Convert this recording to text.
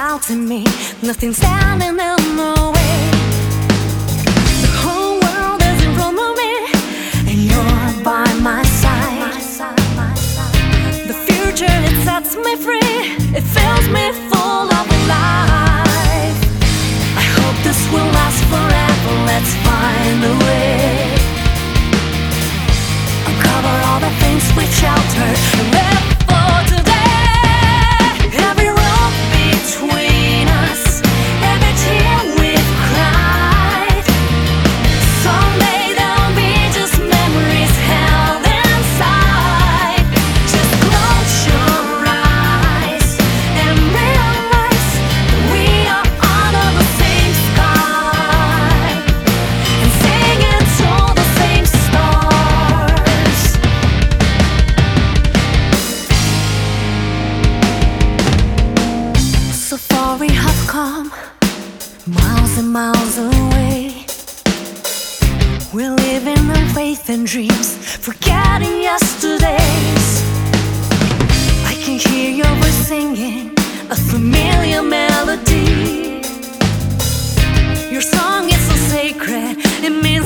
doubting me, nothing's standing in the way. The whole world is in front of me, and you're by my side. The future, it sets me free, it fills me full of life. I hope this will last forever, let's find a way. Uncover all the things we've sheltered and live for today. Every road between us, every tear we've cried, someday they'll be just memories held inside. Just close your eyes and realize that we are under the same sky and singing to the same stars. So far we have come, miles and miles away. We're living in faith and dreams, forgetting yesterdays. I can hear your voice singing a familiar melody. Your song is so sacred, it means